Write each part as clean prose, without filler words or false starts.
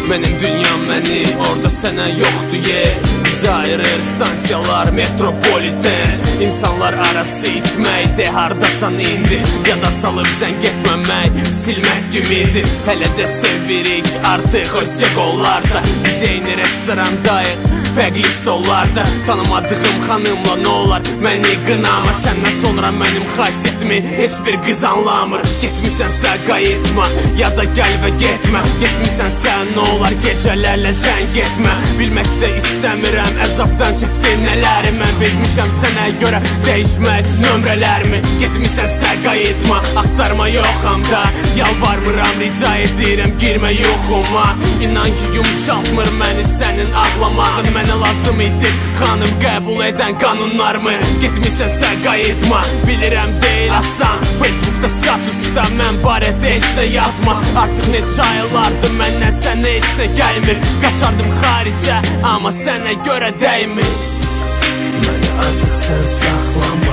Mənim dünyam mənim, orada sənə yoxdur yer. Bizi ayırır stansiyalar, metropoliten. İnsanlar arası itməkdir, hardasan indi. Yada salıb zəng etməmək, silmək kimidir. Hələ də sevirik artıq özgə qollarda. Biz eyni restorandayıq, fərqli stollarda. Tanımadığım xanımla nə olar məni qınama. Səndən sonra mənim xasiyyətimi heç bir qız anlamır. Getmisənsə qayıtma, ya da gəl və getmə. Getmisənsə nə olar gecələrlə zəng etmə. Bilmək də istəmirəm əzabdan çəkdi nələri. Mən bezmişəm sənə görə dəyişmək nömrələrimi. Getmisənsə qayıtma, axtarma yoxam da. Yalvarmıram, rica edirəm girmə yoxuma. İnan ki yumuşaltmır məni sənin ağlamağın. Mənə lazım idi xanım qəbul edən qanunlarımı. Getmisənsə qayıtma, bilirəm deyil asan. Facebookda statusda mən barədə heç nə yazma. Artıq neçə aylardır məndən sənə heç nə gəlmir. Qaçardım xaricə, amma sənə görə dəymir. Məni artıq sən saxlama,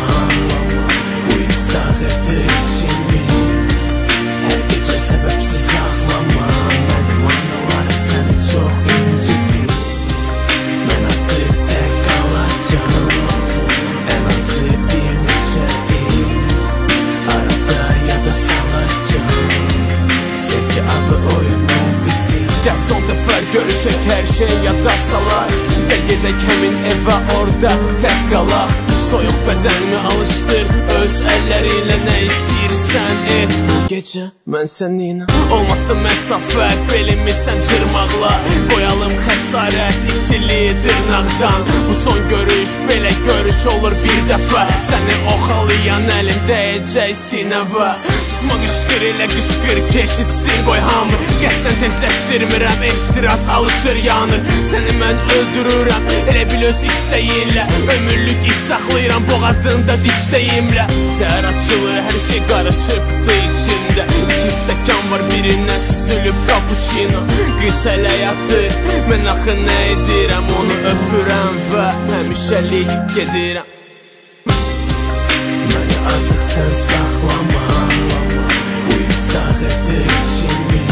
bu istaq etdi içimi. Hər gecə səbəbsiz ağlama, mənim analarım səni çox incitdi. Mən artıq tək qalacam, ən azı bir neçə il. Arada yada salacam, sevgi adlı oyunum bitti. Gəl son dəfə görüşək, hər şey yada salaq. Gəl gedək həmin evə, orada tək qalaq. Soyuq bədənimi alışdır, öz əllərinlə nə istəyirsən et. Bu gecə mən səninlə olmasın məsafə, belimi sən cırmaqla. Qoyalım xəsarət itili dırnaqdan. Bu son görüş, belə görüş olur bir dəfə. Səni oxalayan əlim dəyəcək sinəvə. Susma qışqır elə qışqır ki eşitsin qoy hamı. Qəsdən tezləşdirmirəm, ehtiras alışır yanır. Səni mən öldürürəm, elə bil öz istəyinlə. Ömürlük iz saxlayıram boğazında dişləyimlə. Səhər açılır, hər şey qarışıbdı içində. İki stəkan var, birindən süzülüb kapuçino. Qız hələ yatır, mən axı nə edirəm, onu öpürəm və həmişəlik gedirəm. Məni artıq sən saxlama, bu istaq etdi içimi.